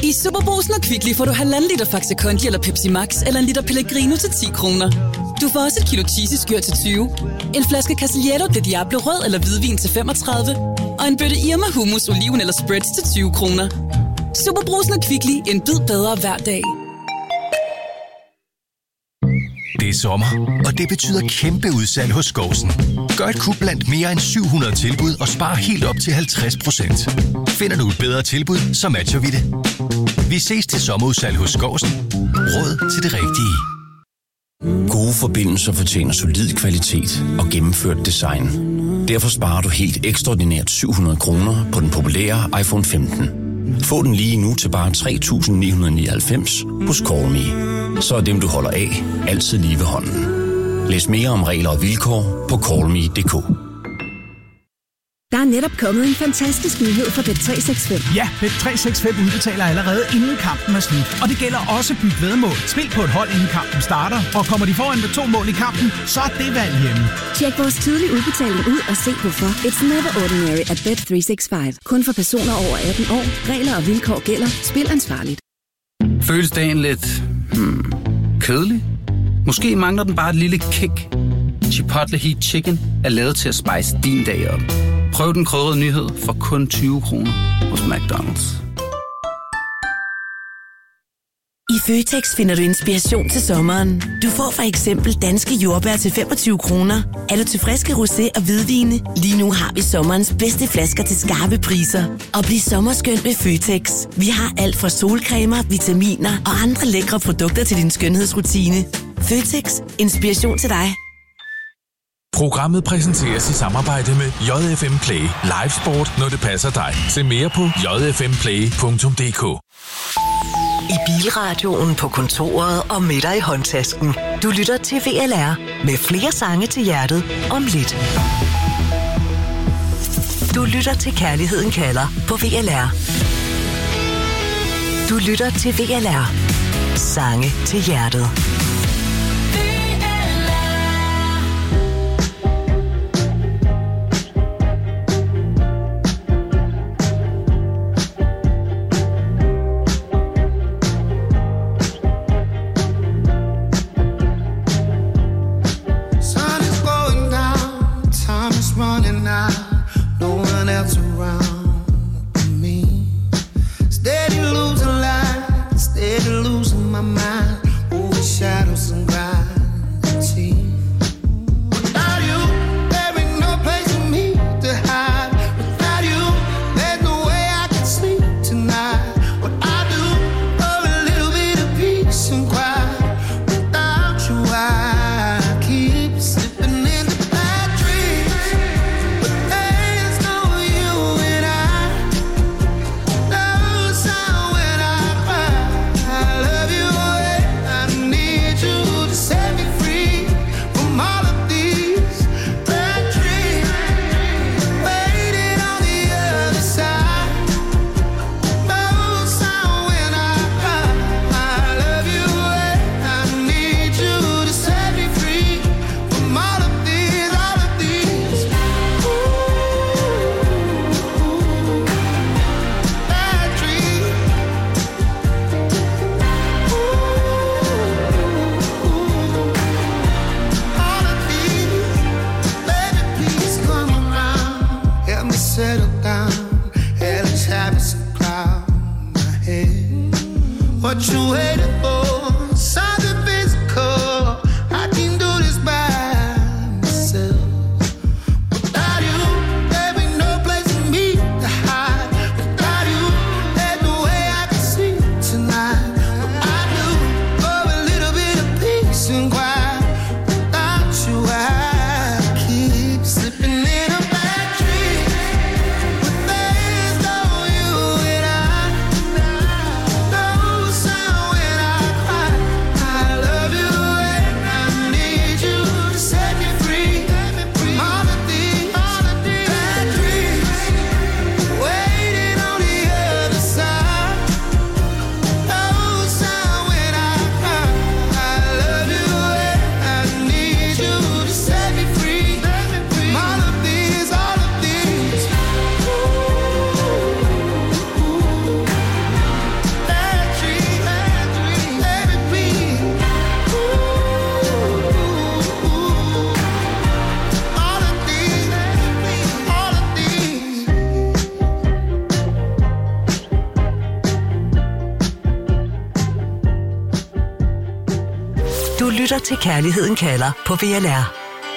I Superbrugsen og Kvickly får du 1,5 liter Faxe Kondi eller Pepsi Max eller 1 liter Pellegrino til 10 kroner. Du får også et kilo cheesy-skyr til 20, en flaske Castillejo de Diablo rød eller hvidvin til 35, og en bøtte Irma hummus, oliven eller spreads til 20 kroner. Superbrugsen og Kvickly, en bid bedre hver dag. Det er sommer, og det betyder kæmpe udsalg hos Skovsen. Gør et kup blandt mere end 700 tilbud og spar helt op til 50%. Finder du et bedre tilbud, så matcher vi det. Vi ses til sommerudsalg hos Skovsen. Råd til det rigtige. Gode forbindelser fortjener solid kvalitet og gennemført design. Derfor sparer du helt ekstraordinært 700 kroner på den populære iPhone 15. Få den lige nu til bare 3.999 hos Call.me. Så er dem, du holder af, altid lige ved hånden. Læs mere om regler og vilkår på callme.dk. Der er netop kommet en fantastisk nyhed fra Bet365. Ja, Bet365 udbetaler allerede inden kampen er slut. Og det gælder også byt væddemål. Spil på et hold inden kampen starter. Og kommer de foran med 2 mål i kampen, så er det valg hjemme. Tjek vores tidlige udbetaling ud og se hvorfor. It's never ordinary at Bet365. Kun for personer over 18 år. Regler og vilkår gælder. Spil ansvarligt. Føles dagen lidt kedelig? Måske mangler den bare et lille kick. Chipotle Heat Chicken er lavet til at spice din dag op. Prøv den krydrede nyhed for kun 20 kroner hos McDonald's. I Føtex finder du inspiration til sommeren. Du får for eksempel danske jordbær til 25 kroner. Er du til friske rosé og hvidvine? Lige nu har vi sommerens bedste flasker til skarpe priser. Og bliv sommerskønt med Føtex. Vi har alt fra solcremer, vitaminer og andre lækre produkter til din skønhedsrutine. Føtex. Inspiration til dig. Programmet præsenteres i samarbejde med JFM Play. Live sport, når det passer dig. Se mere på jfmplay.dk. I bilradioen, på kontoret og med dig i håndtasken. Du lytter til VLR med flere sange til hjertet om lidt. Du lytter til Kærligheden kalder på VLR. Du lytter til VLR. Sange til hjertet. Du lytter til Kærligheden kalder på VLR.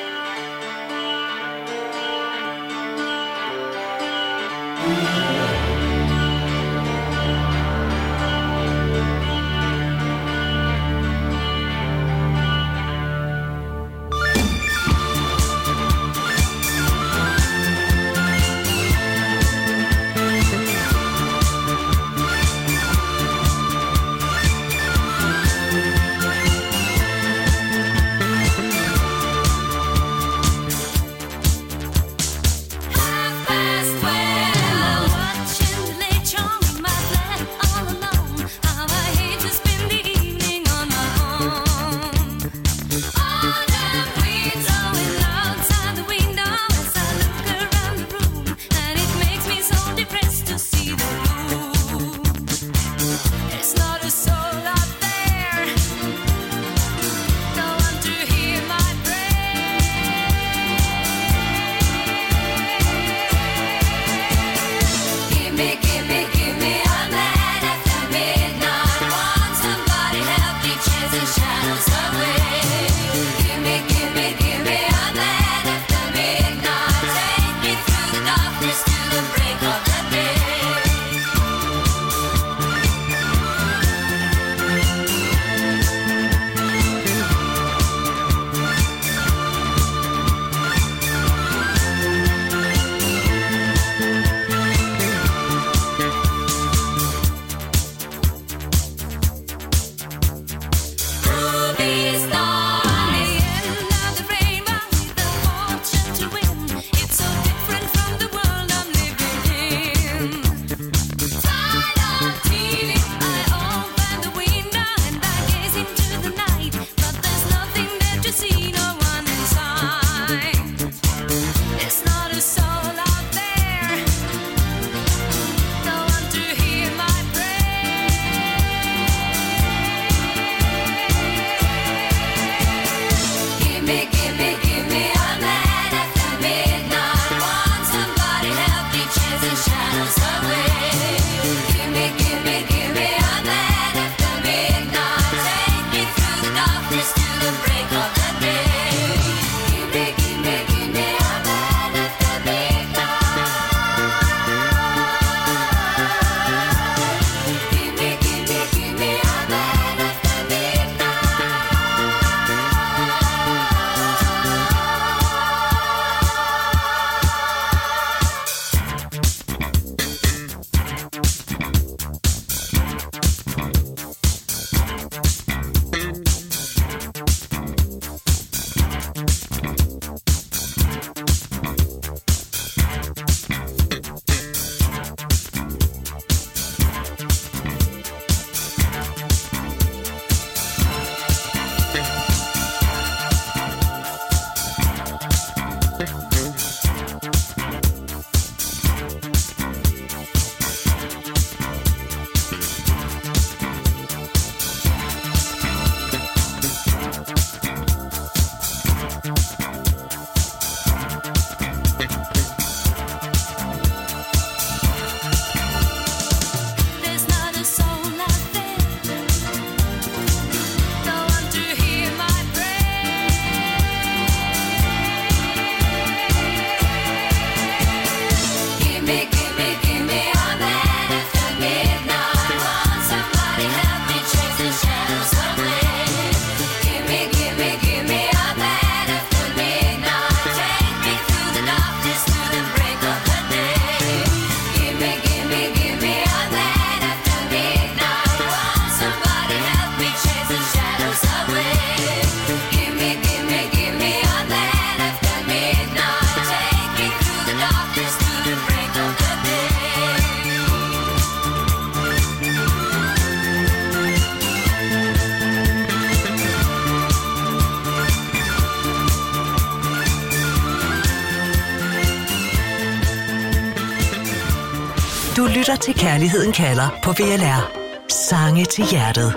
Du lytter til Kærligheden kalder på VLR. Sange til hjertet.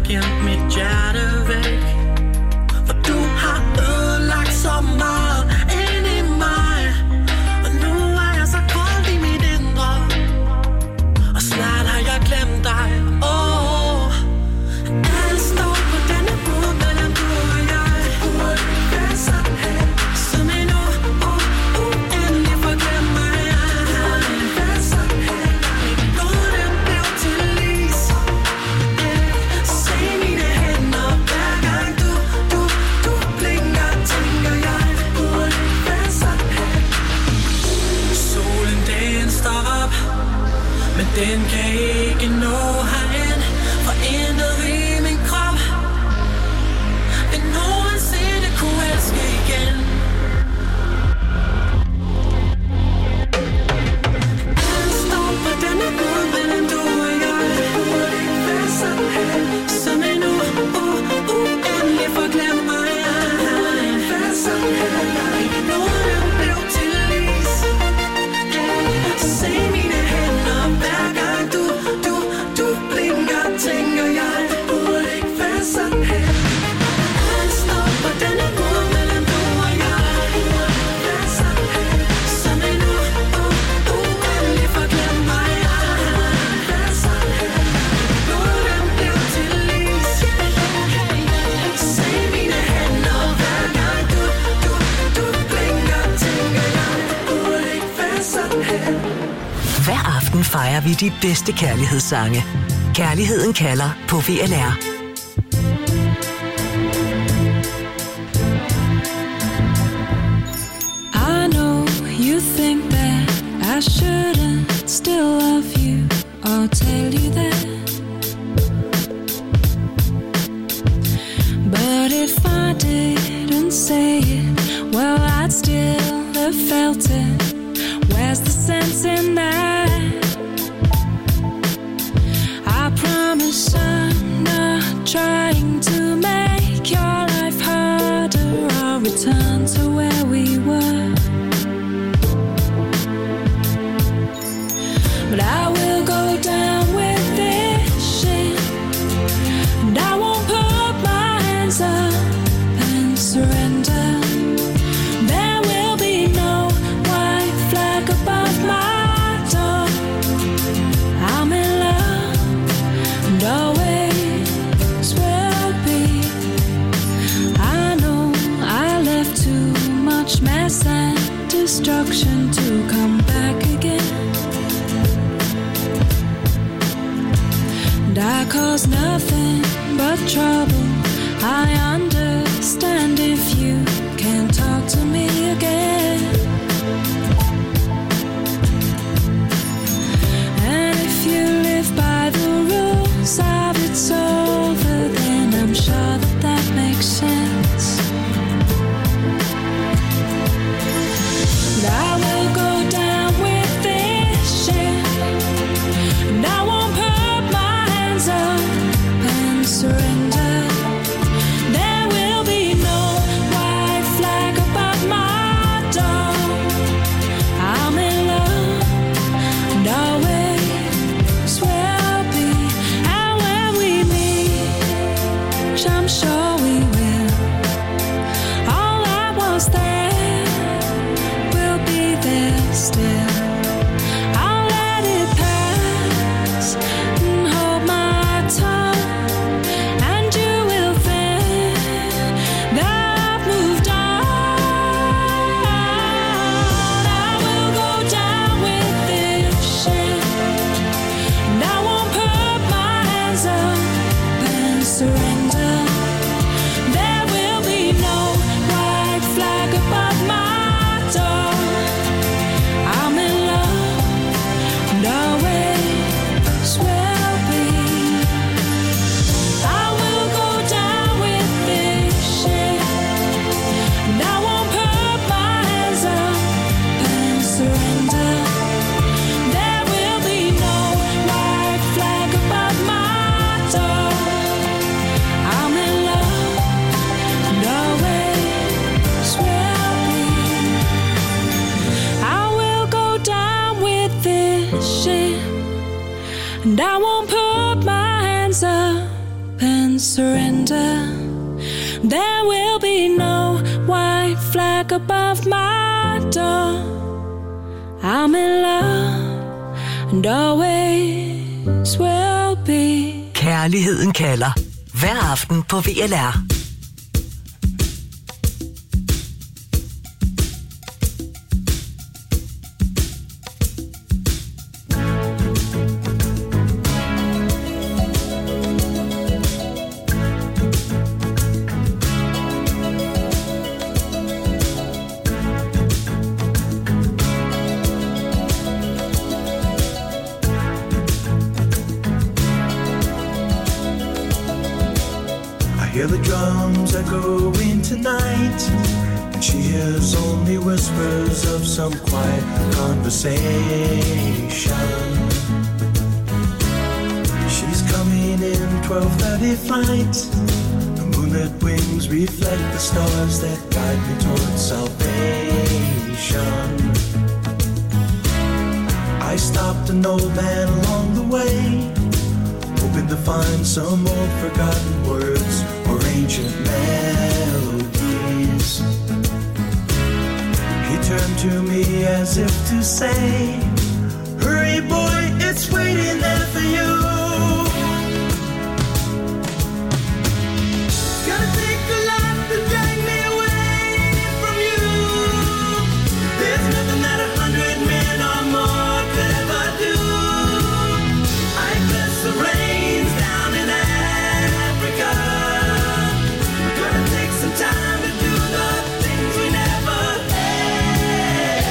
gemt mit hjerte væk. For du har ødelagt så meget ind i mig. Og nu er jeg så kold i mit indre. Og snart har jeg glemt dig. Alt står på denne brud mellem du og jeg. Burde ikke være sådan her. Som en uendelig forglem mig. Burde ikke være sådan her. Blodet blev til is. Se mine hænder. Hver gang du blinker, tænker jeg. Burde ikke være sådan her. Solen den står op, men den kan ikke nå herind. For intet i min krop vil nogensinde kunne elske igen. Alt står på denne brud mellem du og jeg. Burde ikke være sådan her. Som en uendelig forglem mig. Burde ikke være sådan her. Blodet blev til is. Se mine hænder. Hver gang du blinker, tænker jeg. Burde ikke være sådan her. Alt står på denne brud mellem du og jeg. Burde ikke være sådan her. Som en uendelig forglem mig. Burde ikke være sådan her. Blodet blev til is. Se mine hænder. Hver gang du blinker, tænker jeg. Burde ikke være sådan her. Hver aften fejrer vi de bedste kærlighedssange. Kærligheden kalder på VLR. I know you think that I shouldn't still love you or tell you that. But if I didn't say it, well, I'd still have felt it. Where's the sense in that? I promise I'm not trying to make your life harder. I'll return to where we were. But I will go down with this shit, and I won't put my hands up and surrender. There will be no white flag above my door. I'm in love and always will be. I know I left too much mess and destruction to come back again. And I caused nothing but trouble. I understand if you can't talk to me again. And if you live by the rules of it's over, then I'm sure that that makes sense. But I will go down with this shit, and I won't put my hands up and surrender. There will be no white flag above my door. I'm in love and always will be. And when we meet, which I'm sure we will, all that was there will be there still. I'll let it pass and hold my tongue, and you will think that I've moved on. I will go down with this shit, and I won't put my hands up and surrender. and surrender. There will be no white flag above my door. I'm in love and always will be. Kærligheden kalder. Hver aften på VLR. Hear the drums echoing tonight, and she hears only whispers of some quiet conversation. She's coming in 12:30 flight. The moonlit wings reflect the stars that guide me towards salvation. I stopped an old man along the way, hoping to find some old forgotten words or ancient melodies. He turned to me as if to say, hurry boy, it's waiting there for you. Gotta take a lot to drag me away from you. There's nothing that 100 men or more could ever do. I bless the rains down in Africa. Gonna take some time to do the things we never had.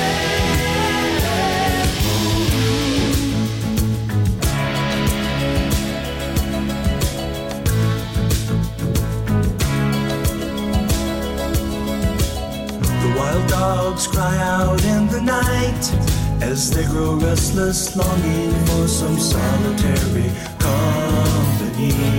The wild dogs cry out in the night as they grow restless, longing for some solitary company.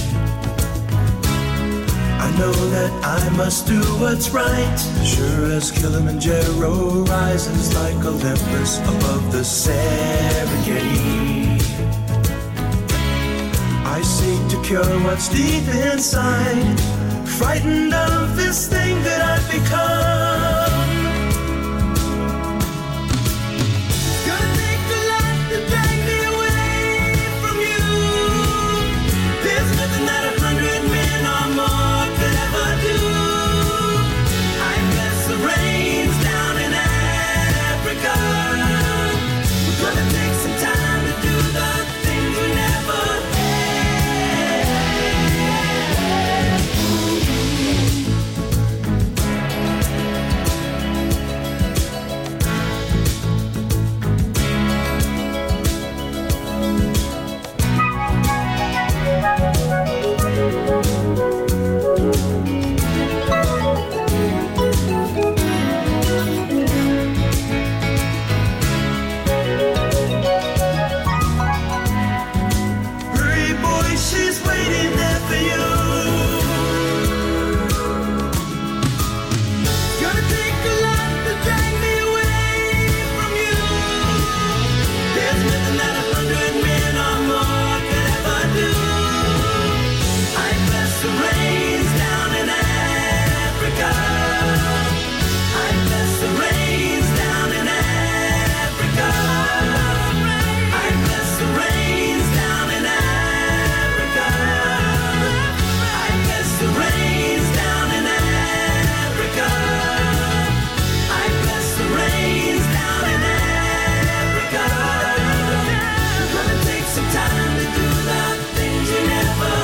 I know that I must do what's right, sure as Kilimanjaro rises like Olympus above the Serengeti. I seek to cure what's deep inside, frightened of this thing that I've become. Gonna take a lot to drag me away from you. There's nothing that 100 men or more could ever do. I bless the rains down in Africa. We're gonna take some time to do the things we never had. Hurry boy, she's waiting there for you. Gonna take a lot to drag me away from you. There's nothing that 100 men or more could ever do. I bless the rains down in Africa. I bless the rains down in Africa. I bless the rains down in Africa. I bless the rains down in Africa. I bless the rains down in Africa. We're gonna take some time to do the things we never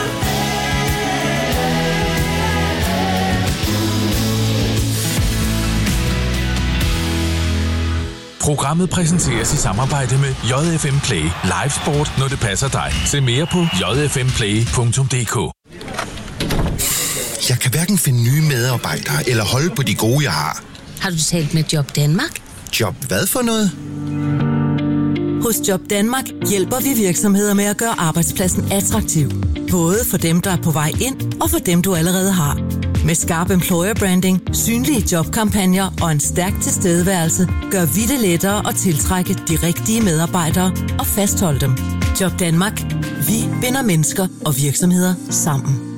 Programmet præsenteres i samarbejde med JFM Play. Live sport, når det passer dig. Se mere på jfmplay.dk. Jeg kan hverken finde nye medarbejdere eller holde på de gode, jeg har. Har du talt med Job Danmark? Job hvad for noget? Hos Job Danmark hjælper vi virksomheder med at gøre arbejdspladsen attraktiv. Både for dem, der er på vej ind, og for dem, du allerede har. Med skarp employer branding, synlige jobkampagner og en stærk tilstedeværelse, gør vi det lettere at tiltrække de rigtige medarbejdere og fastholde dem. Job Danmark. Vi binder mennesker og virksomheder sammen.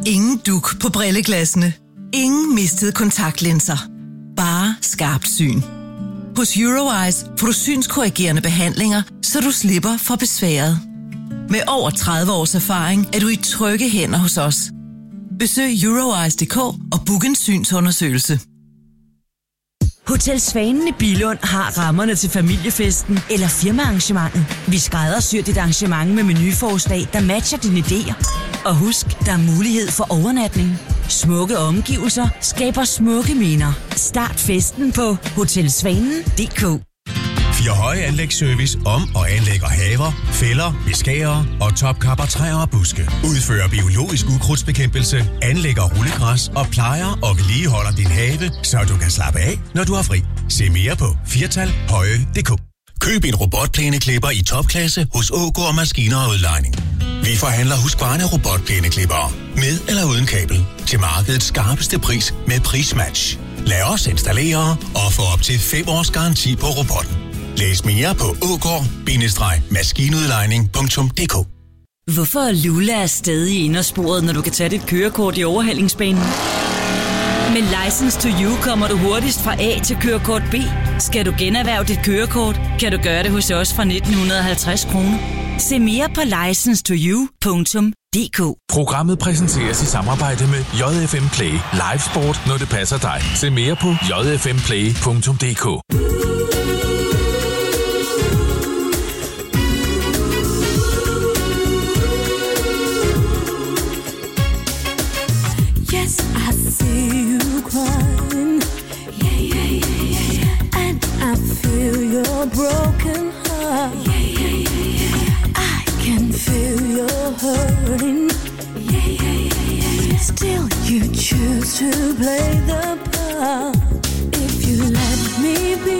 Ingen duk på brilleglassene. Ingen mistede kontaktlinser. Bare skarpt syn. Hos Eurowise får du synskorrigerende behandlinger, så du slipper for besværet. Med over 30 års erfaring er du i trygge hænder hos os. Besøg Eurowise.dk og book en synsundersøgelse. Hotel Svanen i Billund har rammerne til familiefesten eller firmaarrangementet. Vi skræddersyr dit arrangement med menuforslag, der matcher dine idéer. Og husk, der er mulighed for overnatning. Smukke omgivelser skaber smukke minder. Start festen på hotelsvanen.dk. Fire Høje Anlægsservice om og anlægger haver, fælder, beskærer og topkapper træer og buske. Udfører biologisk ukrudtsbekæmpelse, anlægger rullegræs og plejer og vedligeholder din have, så du kan slappe af, når du har fri. Se mere på firtalhøje.dk. Køb en robotplæneklipper i topklasse hos Ågaard Maskiner og Udlejning. Vi forhandler Husqvarna robotplæneklipper med eller uden kabel til markedets skarpeste pris med prismatch. Lad os installere og få op til 5 års garanti på robotten. Læs mere på ågaard-maskinudlejning.dk. Hvorfor er Lula stadig i indersporet, når du kan tage dit kørekort i overhalingsbanen? Med License to You kommer du hurtigst fra A til kørekort B. Skal du generhverve dit kørekort, kan du gøre det hos os fra 1950 kroner. Se mere på license2you.dk. Programmet præsenteres i samarbejde med JFM Play. Live sport, når det passer dig. Se mere på jfmplay.dk. Yes, I see you crying. Yeah, yeah, yeah, yeah, yeah. And I feel your broken heart. Yeah, yeah, yeah, yeah. I can feel your hurting. Yeah, yeah, yeah, yeah, yeah. Still you choose to play the part. If you let me be,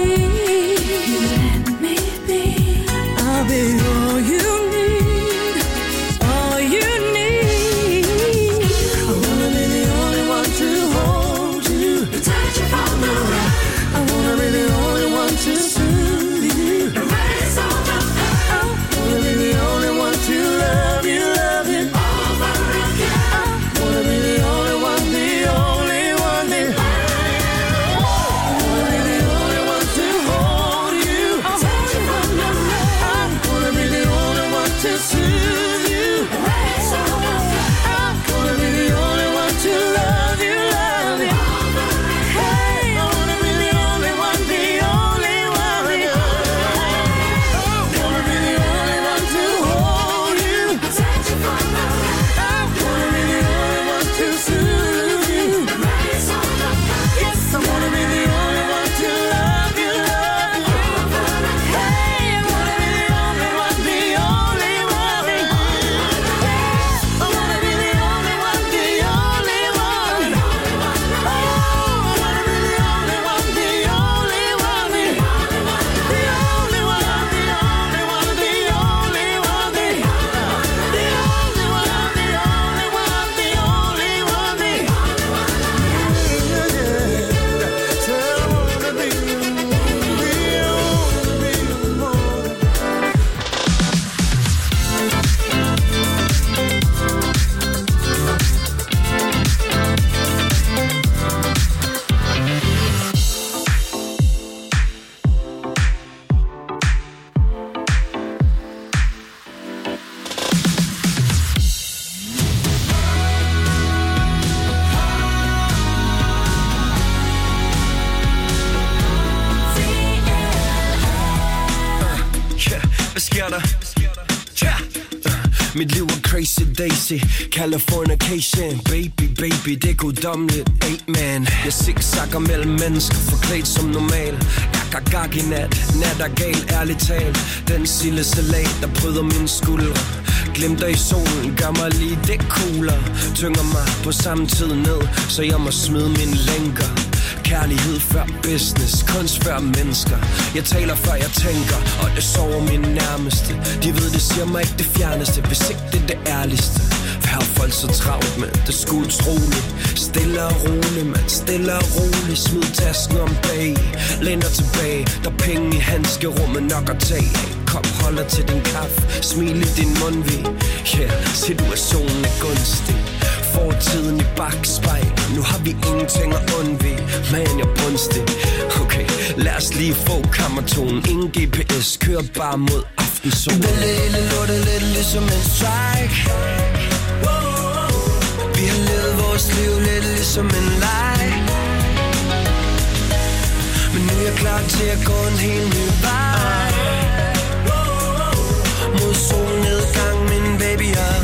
I'll be all you need, all you need. I wanna be the only one to hold you, touch you from the right. I wanna be the only one to soothe you, erase all the hurt. I wanna be the only one to love you over again. I wanna be the only one, the only one, the I wanna be the only one to hold you, touch you from the right. I wanna be the only one to soothe you, erase all the hurt. I wanna be the only one to love you over again. Hey, I wanna be the only one, the only one, the I wanna be the only one to hold you, touch you from the right. I wanna be the only one to soothe you, erase all the hurt. Yes, I wanna be the only one to love you over again. Hey, I wanna be the only one, the only one, the I wanna be the only one, the only one. Oh, I wanna be the only one, the only one, the only one, the only one, the only one, the only one, the only one, the Hvad sker der? Mit liv er crazy daisy, Californication. Baby, baby, det er guddommeligt, amen. Jeg zigzagger mellem mennesker, forklædt som normal. Jeg gag i nat er gal, ærligt talt. Den sildesalat, der bryder mine skuldre. Glimter i solen, gør mig lige det cooler. Tynger mig på samme tid ned, så jeg må smide mine lænker. Kærlighed før business, kunst før mennesker. Jeg taler før jeg tænker, og det sover mine nærmeste. De ved, det siger mig ikke det fjerneste, hvis ikke det er det ærligste. For her er folk så travlt med, det sgu utroligt. Stille og roligt, man, stille og roligt. Smid tasken om bag, lænder tilbage. Der er penge i handskerummet nok at tage. Kop holder til din kaffe, smil i din mundvig. Yeah, situationen er gunstig. fortiden i bagspejl. Nu har vi ingenting at undvige, men jeg brunstig. Okay, lad os lige få kammertonen. Ingen GPS, kør bare mod aftensolen. Vi vil hele lortet lidt ligesom en strike. Vi har levet vores liv lidt ligesom en leg. Men nu er jeg klar til at gå en helt ny vej. Mod solnedgang, min baby og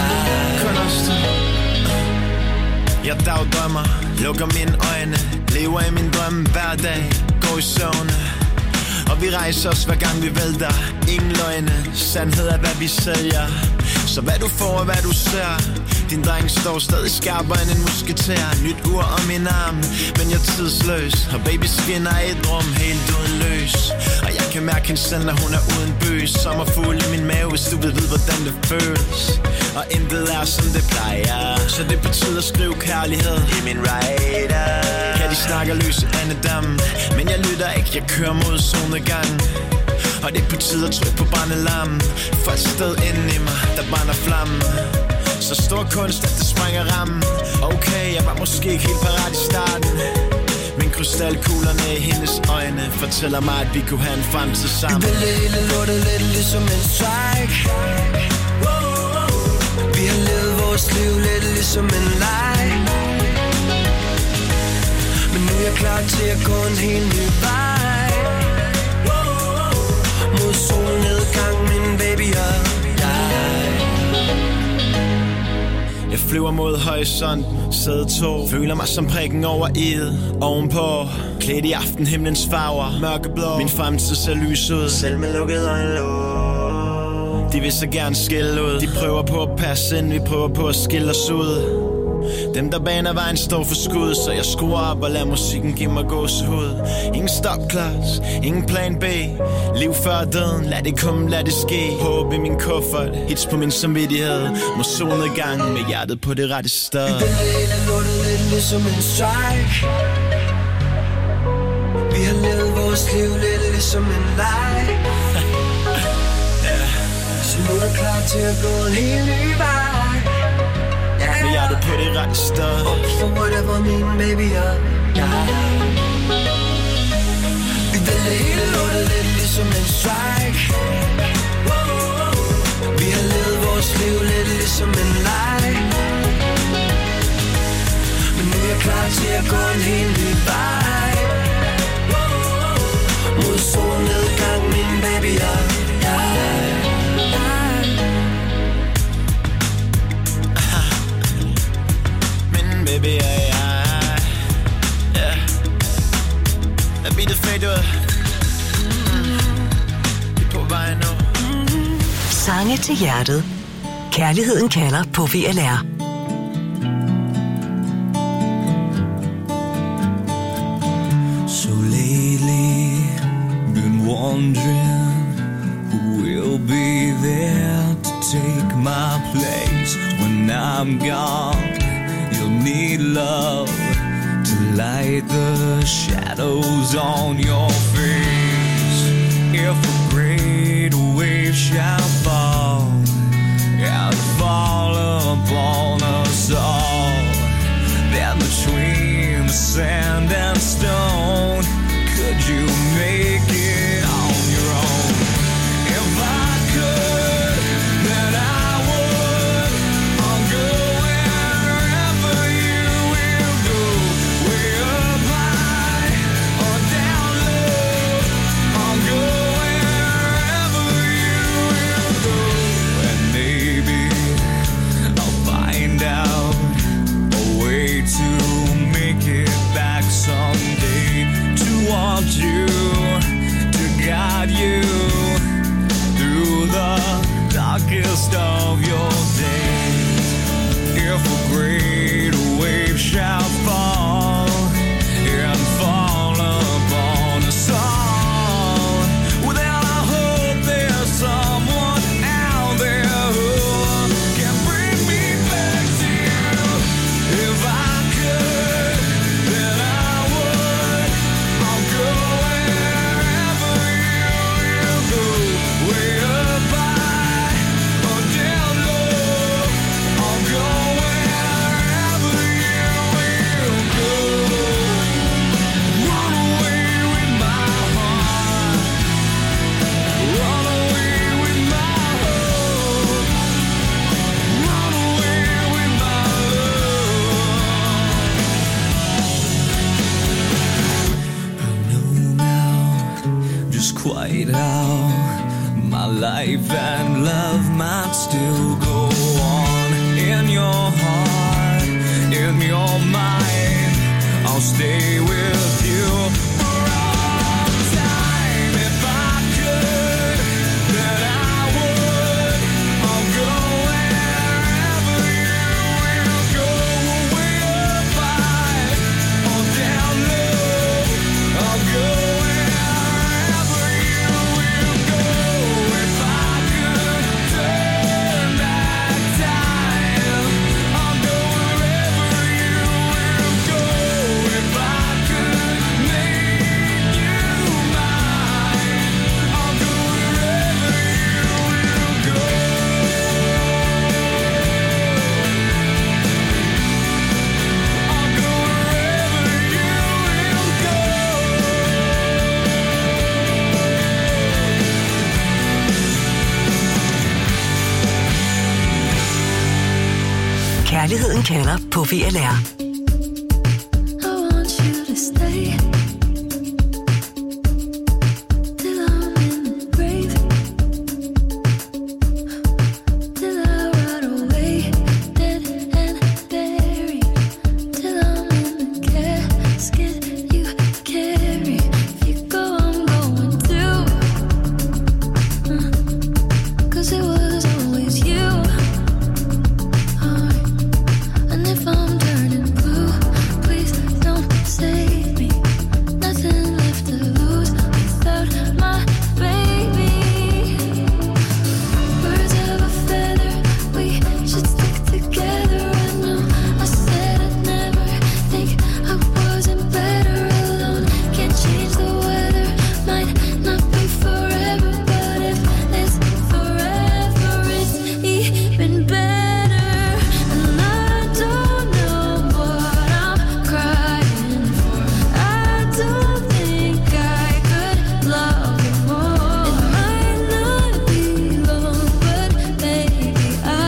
jeg dagdrømmer, lukker mine øjne, lever i min drømme hver dag, går i søvne. Og vi rejser os hver gang vi vælter. Ingen løgne, sandhed er hvad vi sælger. Så hvad du får og hvad du ser. Din dreng står stadig skarpere end en musketær. Nyt ur om min arm, men jeg er tidsløs. Og baby skinner i et rum helt uden løs. Og jeg kan mærke hende selv, når hun er uden bøs. Sommerfugl i min mave, hvis du vil vide hvordan det føles. Og intet er som det plejer. Så det betyder skriv kærlighed i min rider. Kan de snakke løse andedam, men jeg lytter ikke, jeg kører mod solnedgang. Og det betyder tryk på brændelammen. For et sted inden i mig, der brænder flammen. Så stor kunst, at det sprænger rammen. Okay, jeg var måske ikke helt parat i starten, men krystalkuglerne i hendes øjne fortæller mig, at vi kunne have en fremtid sammen. Vi vil hele lortet lidt ligesom en strike. Vi har levet vores liv lidt ligesom en leg. Men nu er jeg klar til at gå en helt ny vej. Mod solnedgang, min baby og jeg flyver mod horisont, sæde 2. Føler mig som prikken over i'et. Ovenpå, klædt i aftenhimlens farver. Mørkeblå, min fremtid ser lys ud. Selv med lukket øjenlåg. De vil så gerne skille ud. De prøver på at passe ind, vi prøver på at skille os ud. Dem der baner vejen står for skud. Så jeg skruer op og lader musikken give mig gåsehud. Ingen stopklods, ingen plan B. Liv før døden, lad det komme, lad det ske. Håb i min kuffert, hits på min samvittighed. Mod solnedgang med hjertet på det rette sted. Vi vil hele lortet lidt ligesom en strike. Vi har levet vores liv lidt ligesom en leg. Så nu er jeg klar til at gå en helt ny vej. Med hjertet på det rette sted. For whatever min baby og jeg. Vi vælger hele lortet lidt ligesom en strike. Vi har levet vores liv lidt ligesom en leg. Men nu er jeg klar til at gå en helt ny vej. Mod solnedgang, min baby og jeg. Baby, yeah. Lad beatet fade ud. Vi er på vej nu. Sange til hjertet. Kærligheden kalder på VLR. So lately, been wondering who will be there to take my place when I'm gone. You'll need love to light the shadows on your face. If a great wave shall fall and fall upon us all, then between the sand and stone, could you make it on your own? If I could, then I would. I'll go wherever you will go, way up high or down low. I'll go wherever you will go, and maybe I'll find out a way to make it back someday, to want you, to guide you through the darkest of your days. If a great wave shall fall and fall upon us all, well then I hope there's someone out there who can bring me back to you. If I could, then I would. I'll go wherever you go, way up high or down low. I'll go wherever life and love might still go on. In your heart, in your mind, I'll stay with you for all time. If I could, then I would. I'll go wherever you will go. Way up high or down low, I'll go wherever you will go. If I could turn back time, I'll go wherever you will go. If I could make you mine, I'll go wherever you will go. I'll go wherever you will go. Kærligheden kalder på VLR. I want you to stay till I'm in the grave, till I rot away, dead and buried, till I'm in the casket you carry. If you go, I'm going too, 'cause it was always you. And if I'm turning blue, please don't save me. Nothing left to lose without my baby. Birds of a feather, we should stick together. I know I said I'd never think I wasn't better alone. Can't change the weather, might not be forever, but if it's forever, it's even better. And I don't know what I'm crying for. I don't think I could love you more. It might not be long, but baby,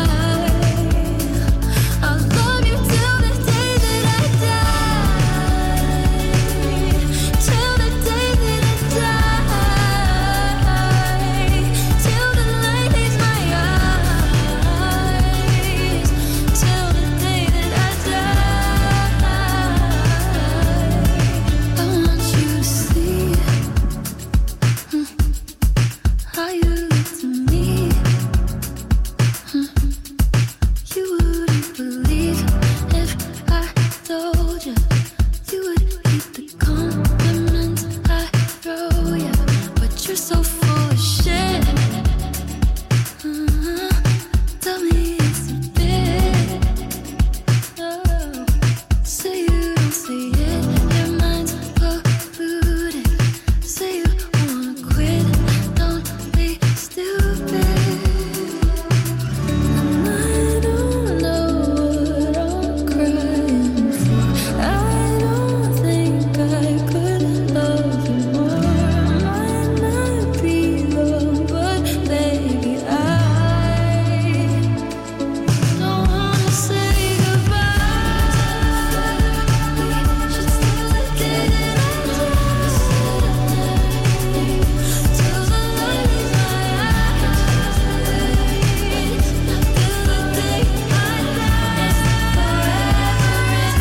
I'll love you till the day that I die. Till the day that I die. Till the light leaves my eyes. Till the day that I die. I want you to see how you look to me. You wouldn't believe if I told you. You would keep the compliments I throw you, but you're so full of shit. Tell me it's a bit. Say you don't see it, your mind's polluted. Say you wanna quit, don't be stupid. And I don't know what I'm crying for. I don't think I could love you more. Might not be long, but baby, I don't wanna say goodbye. We should still get it till the light leaves my eyes. Till the day I die. Forever is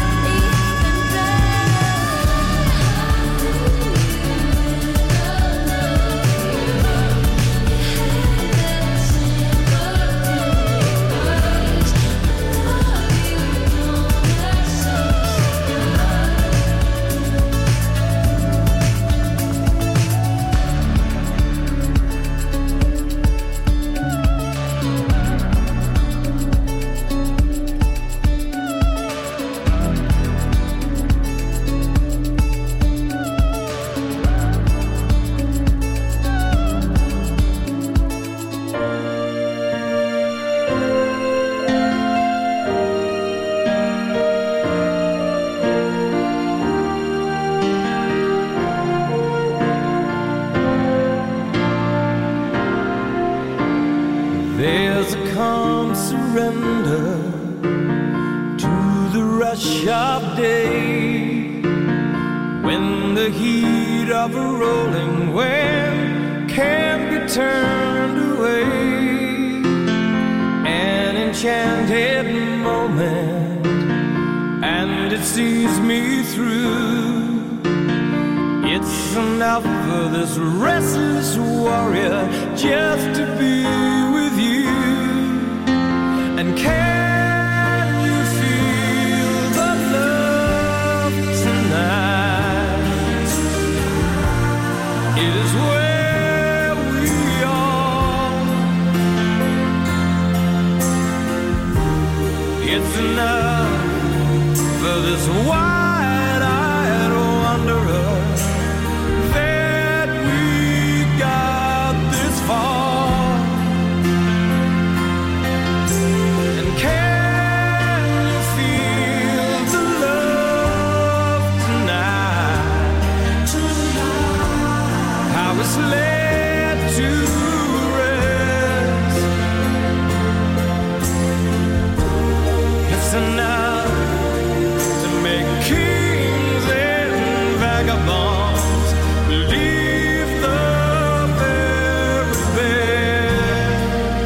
There's a calm surrender to the rush of day, when the heat of a rolling wave can be turned away. away. An enchanted moment, and it sees me through. It's enough for this restless warrior just to be with you. And can you feel the love tonight? It is where we are. It's enough for this wide-eyed wanderer that we got this far. And can you feel the love tonight? How it's led to rest. It's enough to make kings and vagabonds believe the very best.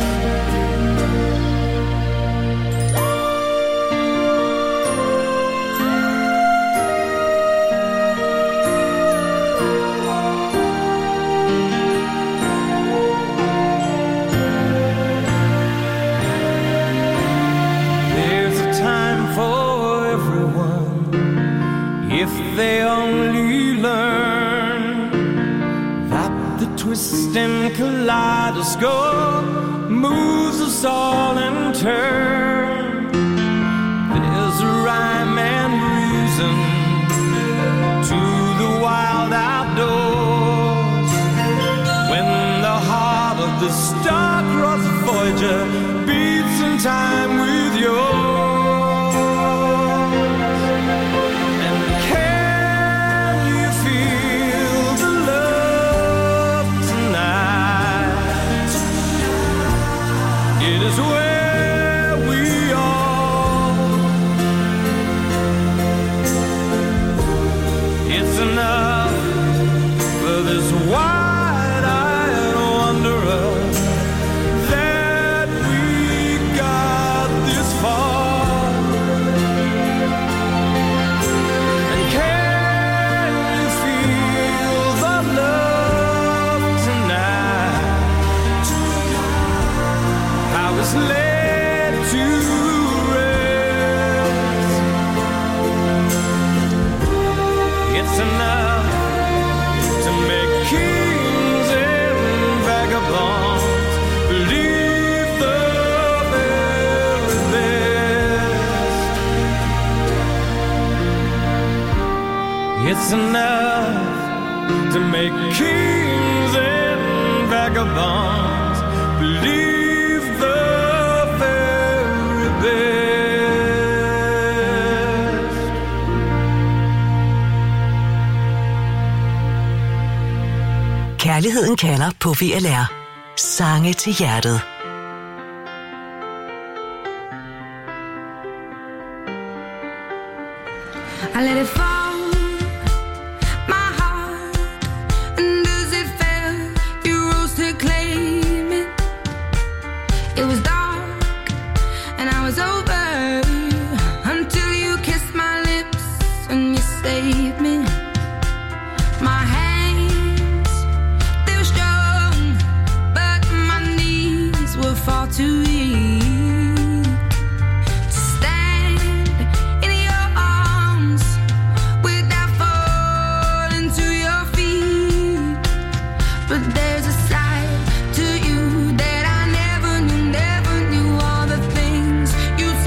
There's a time for everyone if they only learn that the twisting kaleidoscope moves us all in turn. There's a rhyme and reason to the wild outdoors. When the heart of the star-crossed Voyager beats in time with yours. And can you feel the love tonight? It is where we are. It's enough for this wide-eyed wanderer that we got this far. And can you feel the love tonight? How it's led to rest. It's enough to make kings and vagabonds believe the very best. It's enough to make kings and vagabonds believe the very best. Kærligheden kalder på VLR. Sange til hjertet. I let it fall, my heart, and as it fell, you rose to claim it. It was dark, and I was over, until you kissed my lips, and you saved me. My hands, they were strong, but my knees were far too weak. But there's a side to you that I never knew all the things you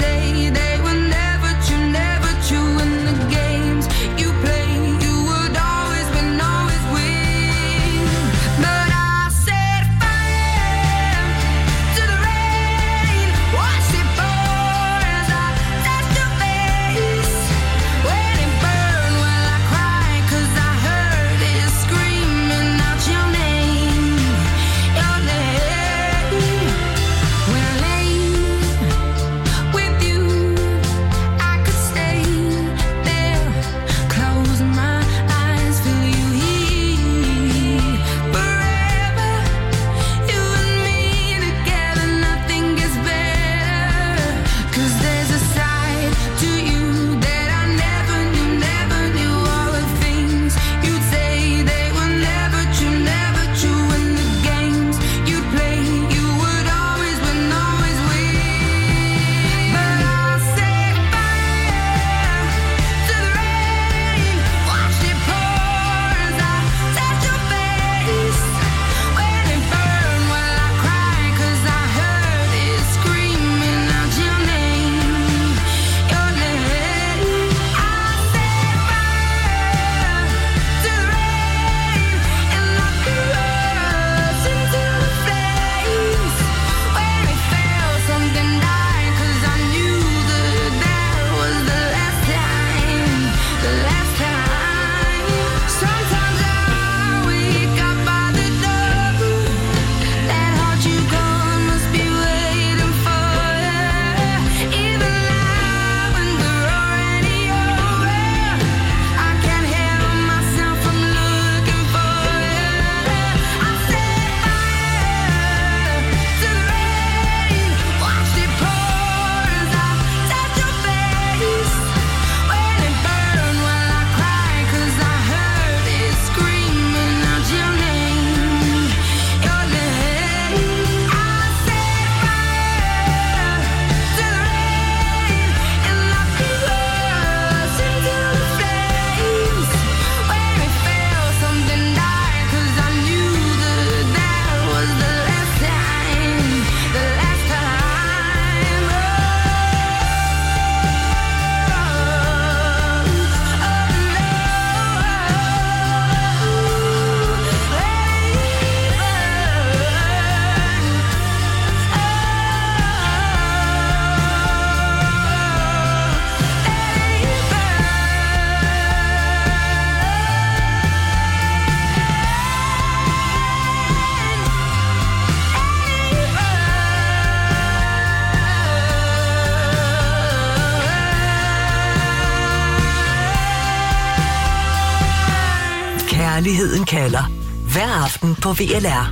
Kærligheden kalder. Hver aften på VLR.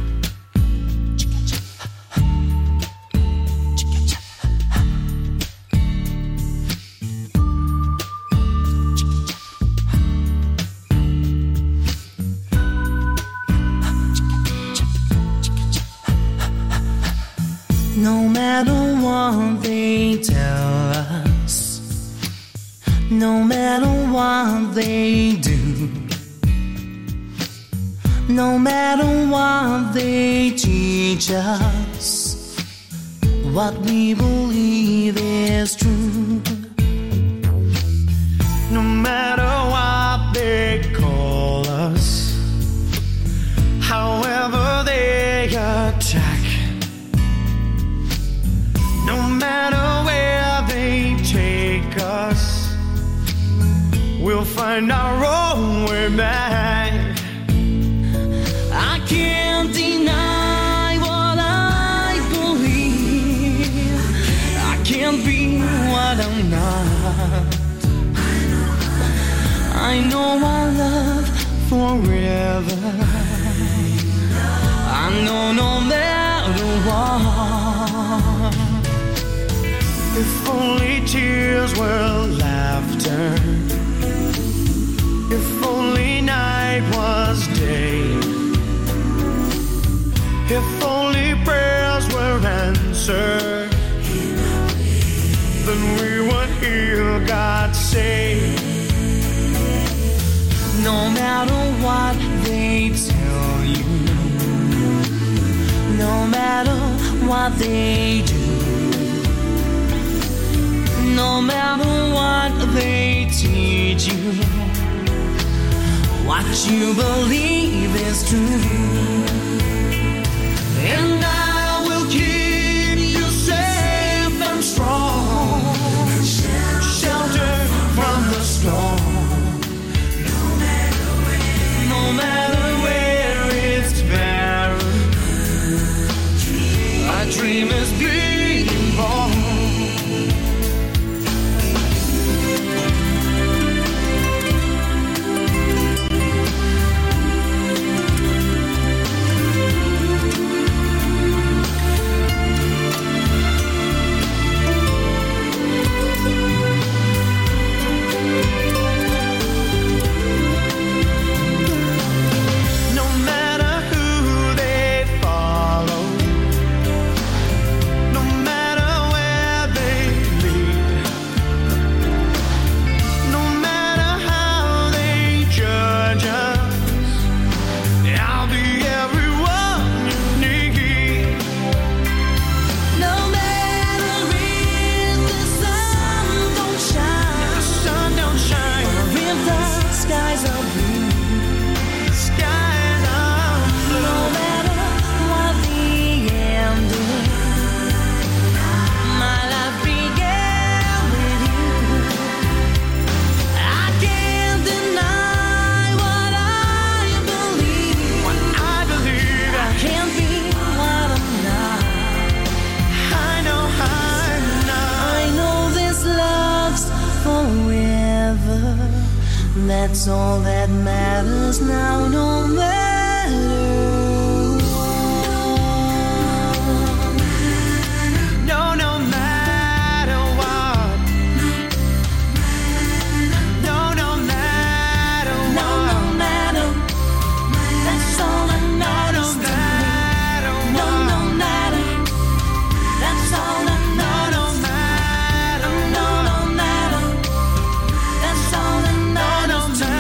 No matter what they tell us, no matter what they do, no matter what they teach us, what we believe is true. No matter what they call us, however they attack, no matter where they take us, we'll find our own way back. I can't deny what I believe. I can't be what I'm not. I know our love forever. I know no matter what. If only tears were laughter, if only night was day, if only prayers were answered, then we would hear God say, no matter what they tell you, no matter what they do, no matter what they teach you, what you believe is true. And I will keep you safe and strong, sheltered from the storm. No matter where it's barren, a dream is being born. That's all that matters now, no matter what. No, no matter what. No, no matter what. No, no matter. That's all that matters to me. No, no matter. That's all that matters. No, no matter. No, no matter. That's all that matters to me.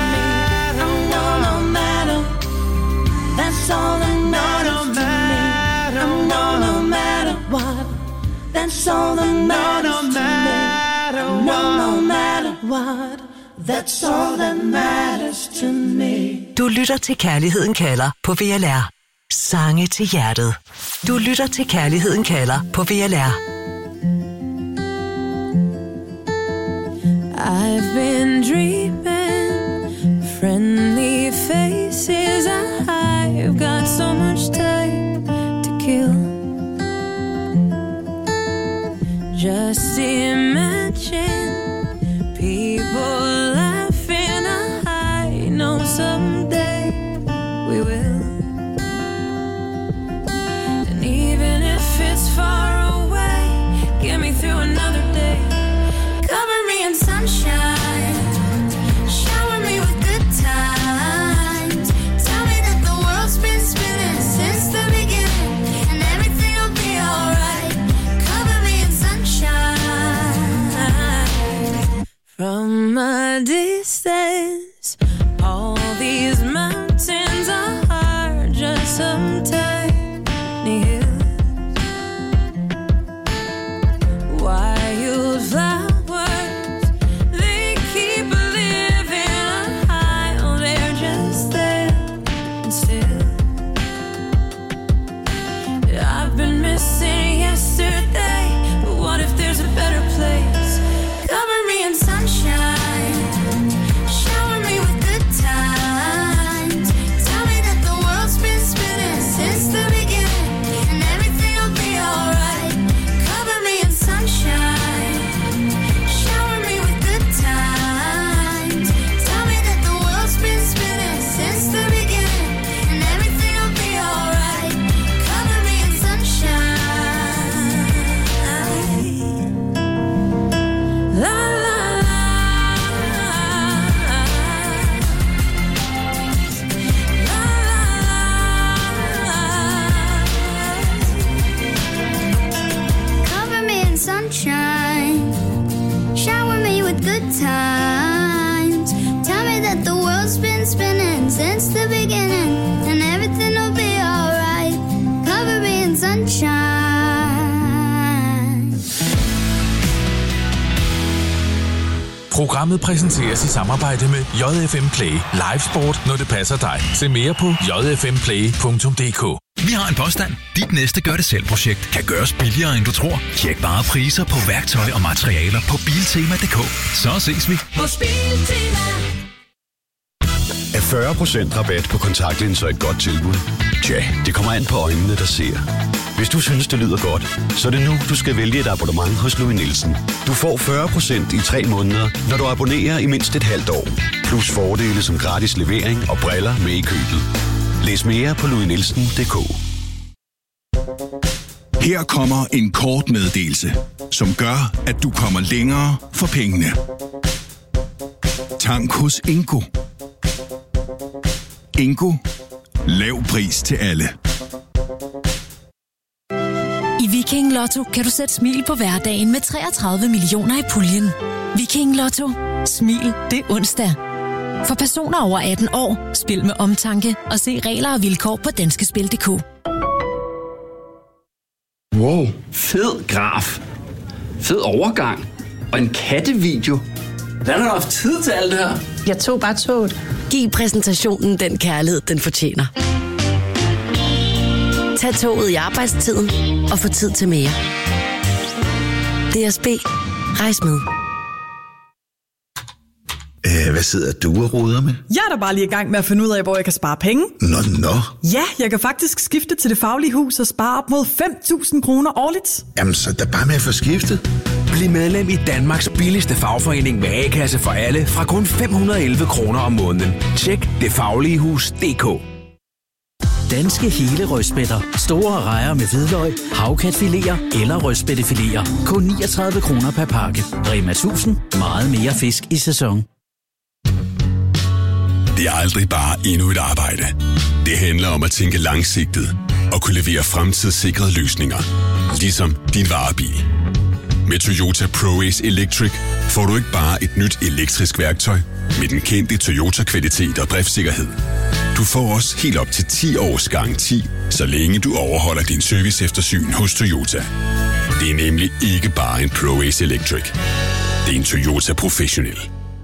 That's all that matters to me. No matter what. That's all that matters to me. No matter what. That's all that matters to me. Du lytter til Kærligheden kalder på VLR. Sange til hjertet. Du lytter til Kærligheden kalder på VLR. I've been dreaming friendly faces. I've got so much time to kill. Just imagine people laughing. I know someday says all these mountains are just some tiny hills. Wildflowers, they keep living high. Oh, they're just there and still. I've been missing yesterday, but what if there's a better place? Cover me in sunshine, shower me with good times. Tell me that the world's been spinning since the beginning, and everything will be alright. Cover me in sunshine, shower me with good times. Tell me that the world's been spinning since the beginning, and everything will be alright. Cover me in sunshine. La la la. La la la. Cover me in sunshine, shower me with good times. Tell me that the world's been spinning since the beginning, and everything will be alright. Cover me in sunshine. Programmet præsenteres i samarbejde med JFM Play. Live sport, når det passer dig. Se mere på jfmplay.dk. Vi har en påstand. Dit næste gør-det-selv-projekt kan gøres billigere, end du tror. Tjek bare priser på værktøj og materialer på Biltema.dk. Så ses vi. Hos Biltema. Er 40% rabat på kontaktlinser et godt tilbud? Tja, det kommer an på øjnene, der ser. Hvis du synes, det lyder godt, så er det nu, du skal vælge et abonnement hos Louis Nielsen. Du får 40% i 3 måneder, når du abonnerer i mindst et halvt år. Plus fordele som gratis levering og briller med i købet. Læs mere på louisnielsen.dk. Her kommer en kort meddelelse, som gør, at du kommer længere for pengene. Tank hos Ingo. Ingo. Lav pris til alle. I Viking Lotto kan du sætte smil på hverdagen med 33 millioner i puljen. Viking Lotto. Smil, det er onsdag. For personer over 18 år, spil med omtanke og se regler og vilkår på danskespil.dk. Wow, fed graf. Fed overgang. Og en kattevideo. Hvordan har du haft tid til alt det her? Jeg tog bare toget. Giv præsentationen den kærlighed, den fortjener. Tag toget i arbejdstiden og få tid til mere. DSB. Rejs med. Hvad sidder du og roder med? Jeg er da bare lige i gang med at finde ud af, hvor jeg kan spare penge. Nå. Ja, jeg kan faktisk skifte til Det Faglige Hus og spare op mod 5.000 kroner årligt. Jamen, så er bare med at få skiftet. Bliv medlem i Danmarks billigste fagforening med A-kasse for alle fra kun 511 kroner om måneden. Tjek detfagligehus.dk. Danske hele rødspætter. Store rejer med hvidløg, havkatfileter eller rødspættefileter. Kun 39 kroner per pakke. Rema 1000. Meget mere fisk i sæson. Det er aldrig bare endnu et arbejde. Det handler om at tænke langsigtet og kunne levere fremtidssikrede løsninger. Ligesom din varebil. Med Toyota ProAce Electric får du ikke bare et nyt elektrisk værktøj med den kendte Toyota-kvalitet og driftssikkerhed. Du får også helt op til 10 års garanti, så længe du overholder din serviceeftersyn hos Toyota. Det er nemlig ikke bare en ProAce Electric. Det er en Toyota Professional.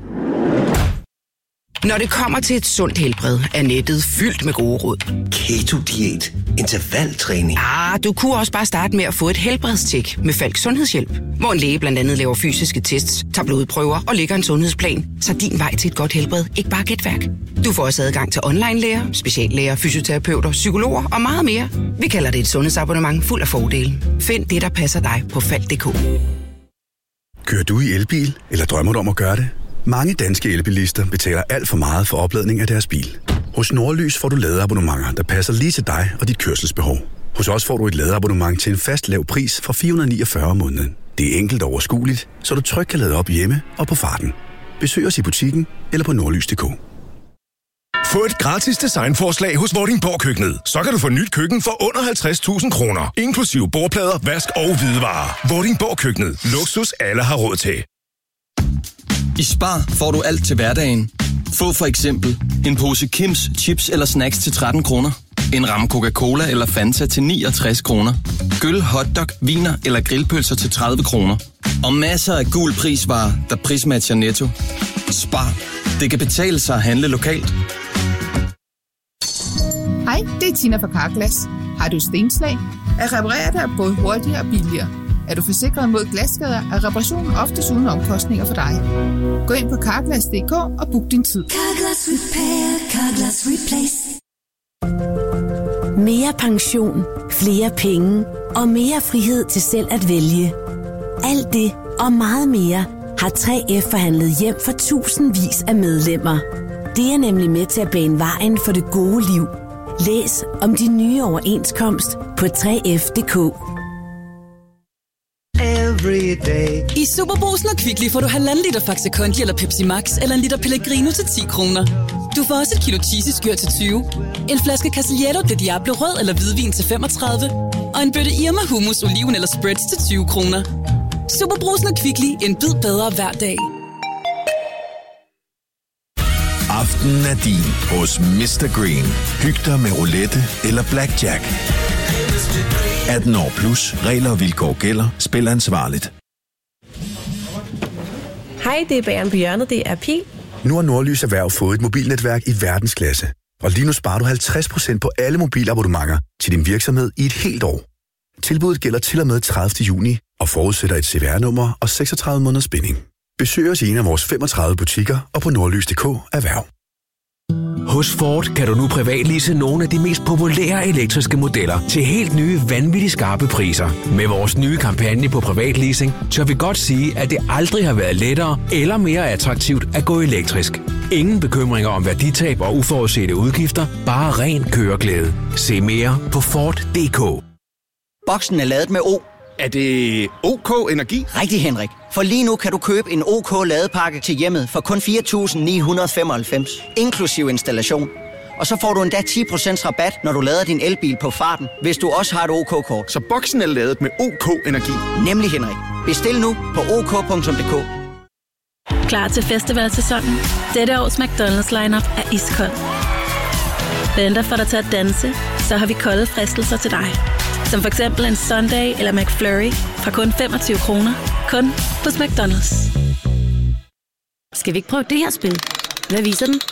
Når det kommer til et sundt helbred, er nettet fyldt med gode råd. Keto-diæt, intervaltræning. Du kunne også bare starte med at få et helbredstjek med Falk Sundhedshjælp, hvor en læge blandt andet laver fysiske tests, tager blodprøver og lægger en sundhedsplan, så din vej til et godt helbred ikke bare er gætværk. Du får også adgang til online-læger, speciallæger, fysioterapeuter, psykologer og meget mere. Vi kalder det et sundhedsabonnement fuld af fordele. Find det, der passer dig på Falk.dk. Kører du i elbil, eller drømmer du om at gøre det? Mange danske elbilister betaler alt for meget for opladning af deres bil. Hos Nordlys får du ladeabonnementer, der passer lige til dig og dit kørselsbehov. Hos os får du et ladeabonnement til en fast lav pris fra 449 om måneden. Det er enkelt og overskueligt, så du trygt kan lade op hjemme og på farten. Besøg os i butikken eller på nordlys.dk. Få et gratis designforslag hos Vordingborg Køkkenet. Så kan du få nyt køkken for under 50.000 kroner. Inklusive bordplader, vask og hvidevarer. Vordingborg Køkkenet. Luksus alle har råd til. I Spar får du alt til hverdagen. Få for eksempel en pose Kims chips eller snacks til 13 kroner. En ramme Coca-Cola eller Fanta til 69 kroner. Gyld, hotdog, viner eller grillpølser til 30 kroner. Og masser af gul prisvarer, der prismatcher Netto. Spar. Det kan betale sig at handle lokalt. Hej, det er Tina fra Carglass. Har du stenslag? At reparere det er både hurtigere og billigere. Er du forsikret mod glasskader, er reparationen oftest uden omkostninger for dig. Gå ind på Carglass.dk og book din tid. Carglass Repair, Carglass Replace. Mere pension, flere penge og mere frihed til selv at vælge. Alt det og meget mere har 3F forhandlet hjem for tusindvis af medlemmer. Det er nemlig med til at bane vejen for det gode liv. Læs om de nye overenskomst på 3F.dk. I Superbrugsen og Kvickly får du 1,5 liter Faxe Kondi eller Pepsi Max eller 1 liter Pellegrino til 10 kroner. Du får også et kilo cheesy-skyr til 20, en flaske Castillejo de Diablo rød eller hvidvin til 35 og en bøtte Irma hummus, oliven eller spreads til 20 kroner. Superbrugsen og Kvickly, en bid bedre hver dag. Aftenen er din hos Mr. Green. Hyg dig med roulette eller blackjack. 18 år plus. Regler og vilkår gælder. Spil ansvarligt. Hej, det er Bageren på hjørnet. Det er Pil. Nu har Nordlys Erhverv fået et mobilnetværk i verdensklasse. Og lige nu sparer du 50% på alle mobilabonnementer til din virksomhed i et helt år. Tilbuddet gælder til og med 30. juni og forudsætter et CVR-nummer og 36 måneders binding. Besøg os i en af vores 35 butikker og på nordlys.dk erhverv. Hos Ford kan du nu privatlease nogle af de mest populære elektriske modeller til helt nye, vanvittigt skarpe priser. Med vores nye kampagne på privatleasing, tør vi godt sige, at det aldrig har været lettere eller mere attraktivt at gå elektrisk. Ingen bekymringer om værditab og uforudsete udgifter, bare ren køreglæde. Se mere på Ford.dk. Boksen er ladet med O. Er det OK Energi? Rigtig, Henrik. For lige nu kan du købe en OK ladepakke til hjemmet for kun 4.995, inklusiv installation. Og så får du endda 10% rabat, når du lader din elbil på farten, hvis du også har et OK-kort. Så boksen er ladet med OK Energi? Nemlig, Henrik. Bestil nu på ok.dk. Klar til festivalsæsonen? Dette års McDonald's lineup er iskold. Venter for dig til at danse, så har vi kolde fristelser til dig. Som for eksempel en Sunday eller McFlurry fra kun 25 kroner. Kun hos McDonald's. Skal vi ikke prøve det her spil? Hvad viser den?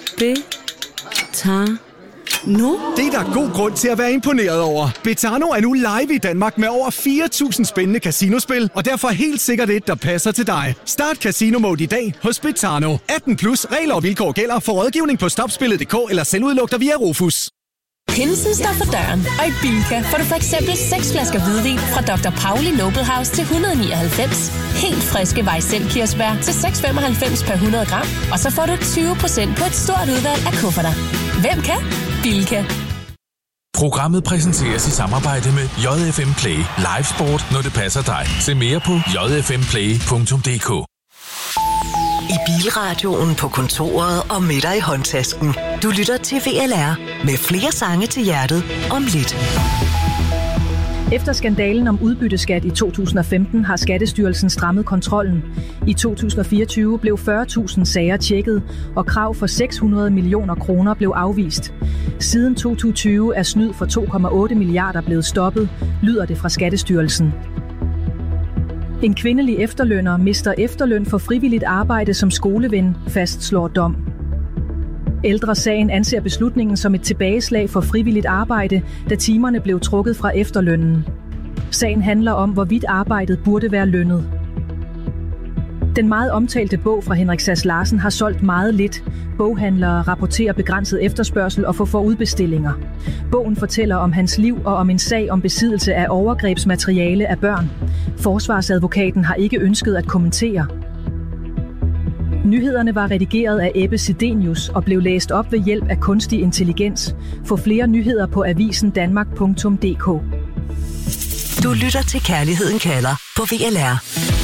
Betano. Det er der god grund til at være imponeret over. Betano er nu live i Danmark med over 4.000 spændende casinospil, og derfor helt sikkert et, der passer til dig. Start Casino Mode i dag hos Betano. 18+, regler og vilkår gælder. For rådgivning på stopspillet.dk eller selvudluk dig via Rufus. Pinsen står for døren, og i Bilka får du for eksempel 6 flasker hvidvin fra Dr. Pauli Noble House til 199. Helt friske Weissel-kirsebær til 6,95 per 100 gram. Og så får du 20% på et stort udvalg af kufferter. Hvem kan? Bilka. Programmet præsenteres i samarbejde med JFM Play. Live sport, når det passer dig. Se mere på jfmplay.dk. I bilradioen, på kontoret og med dig i håndtasken. Du lytter til VLR med flere sange til hjertet om lidt. Efter skandalen om udbytteskat i 2015 har Skattestyrelsen strammet kontrollen. I 2024 blev 40.000 sager tjekket, og krav for 600 millioner kroner blev afvist. Siden 2020 er snyd for 2,8 milliarder blevet stoppet, lyder det fra Skattestyrelsen. En kvindelig efterlønner mister efterløn for frivilligt arbejde som skoleven, fastslår dom. Ældre Sagen anser beslutningen som et tilbageslag for frivilligt arbejde, da timerne blev trukket fra efterlønnen. Sagen handler om, hvorvidt arbejdet burde være lønnet. Den meget omtalte bog fra Henrik Sass Larsen har solgt meget lidt. Boghandlere rapporterer begrænset efterspørgsel og får forudbestillinger. Bogen fortæller om hans liv og om en sag om besiddelse af overgrebsmateriale af børn. Forsvarsadvokaten har ikke ønsket at kommentere. Nyhederne var redigeret af Ebbe Sidenius og blev læst op ved hjælp af kunstig intelligens. Få flere nyheder på avisendanmark.dk. Du lytter til Kærligheden kalder på VLR.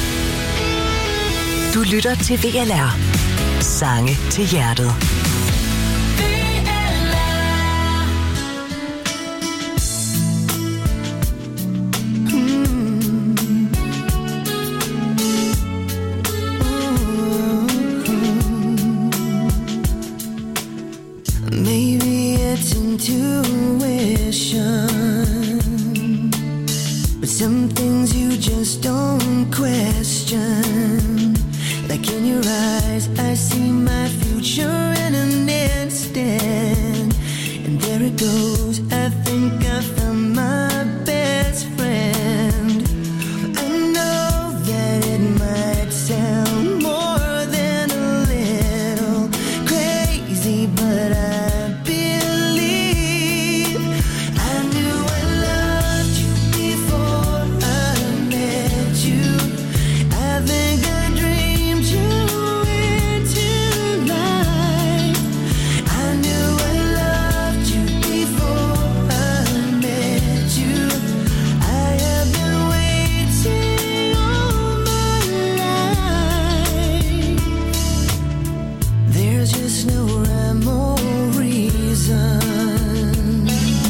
Du lytter til VLR. Sange til hjertet. might sound more than a little crazy, but I believe I knew I loved you before I met you. I think I dreamed you into life. I knew I loved you before I met you. I have been waiting all my life. There's just no rhyme or reason,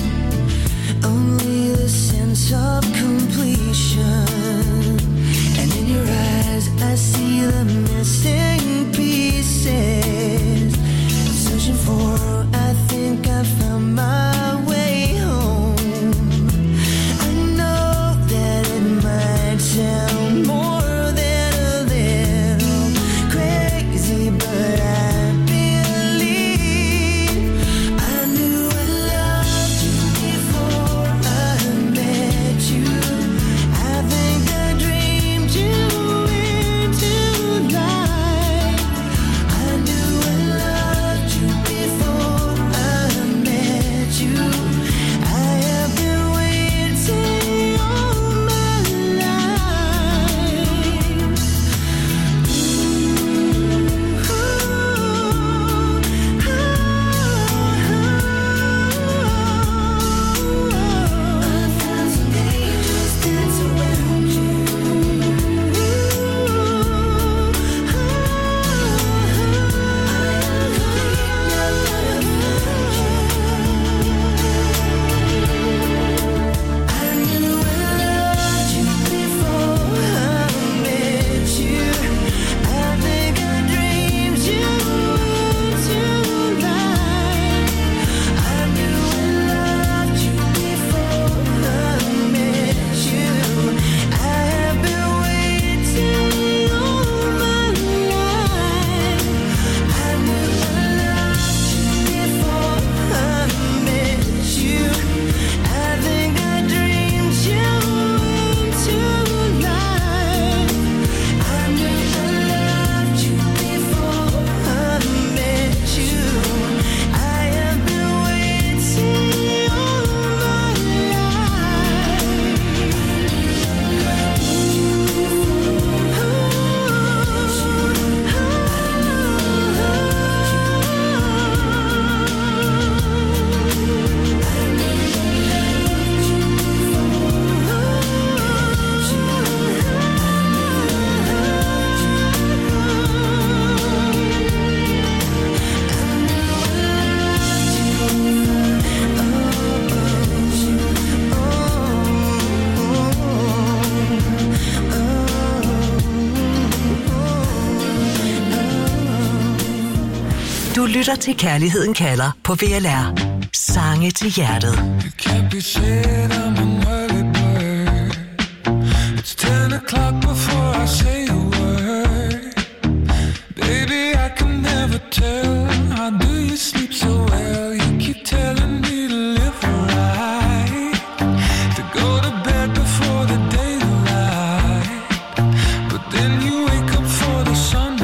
only the sense of completion. And in your eyes I see the missing pieces I'm searching for. I think I found my way home. I know that it might sound more than a little crazy, but I believe I knew I loved you before I met you. I think I dreamed you into life. I knew I loved you before I met you. I have been waiting all my life. Du lytter til Kærligheden kalder på VLR. Sange til hjertet. Can't be said I'm an early bird. It's 10 o'clock before I say a word. Baby, I can never tell. How do you sleep so well? You keep telling me to live right, to go to bed before the daylight, but then you wake up for the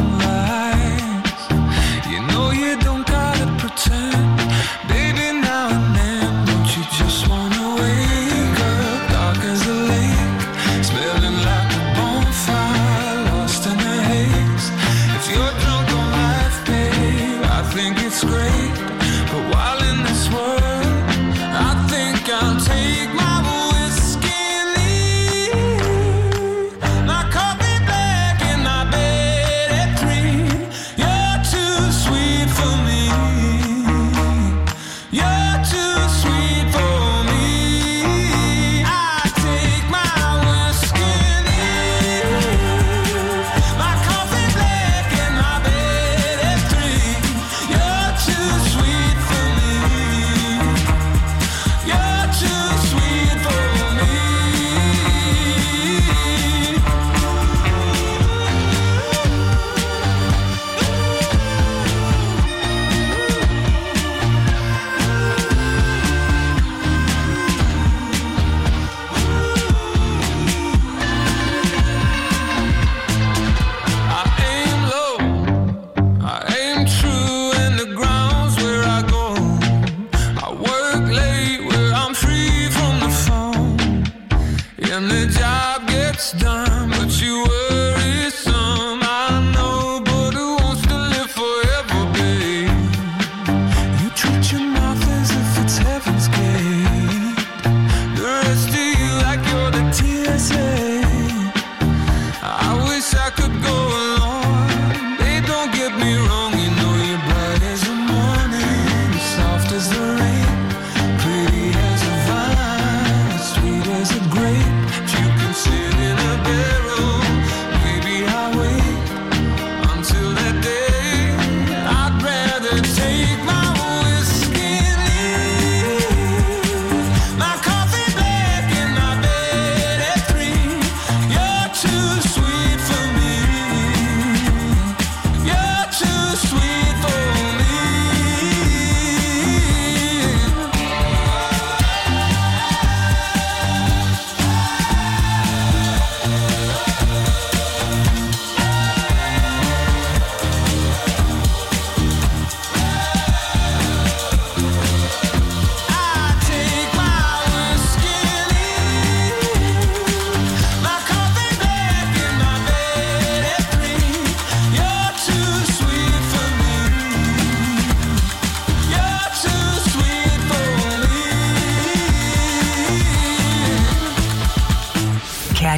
sunrise. You know you don't gotta pretend. Baby, now and then, don't you just wanna wake up dark as a lake, smelling like a bonfire, lost in the haze. If you're drunk on life, babe, I think it's great. But while in this world, I think I'll take my whiskey and leave. Now call me back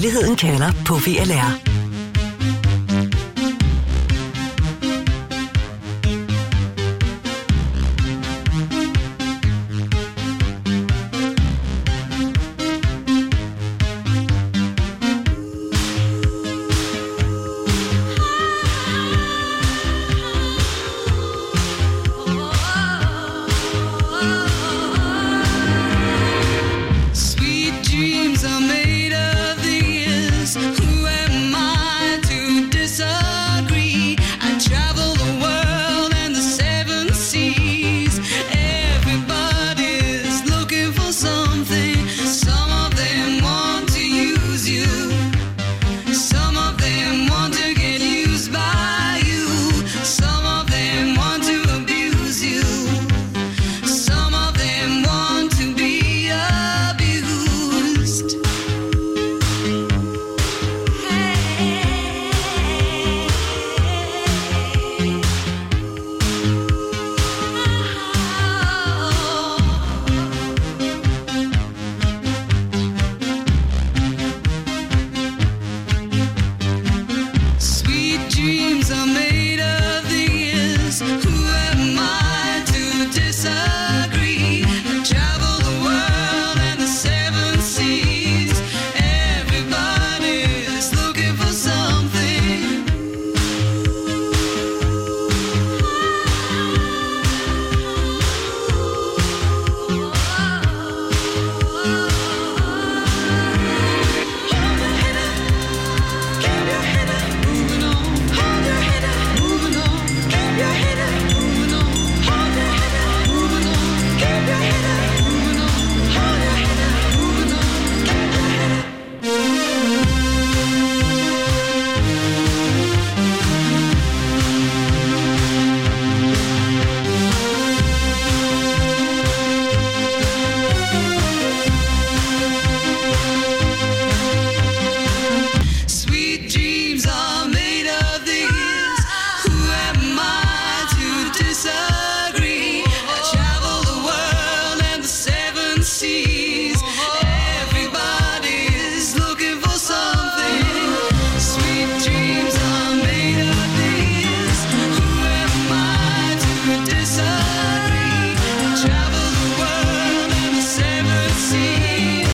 Kærligheden kalder på VLR.